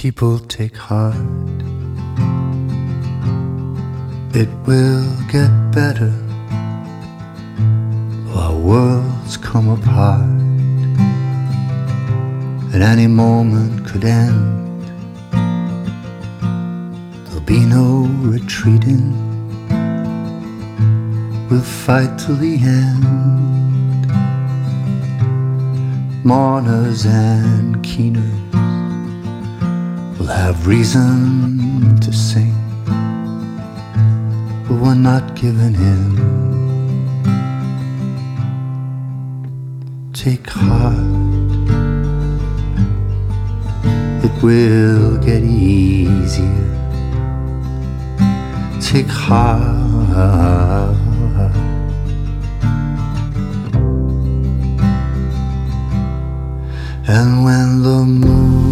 People take heart. It will get better. Our worlds come apart. At any moment could end. There'll be no retreating. We'll fight till the end. Mourners and keeners will have reason to sing, but we're not giving in. Take heart. It will get easier. Take heart. And when the moon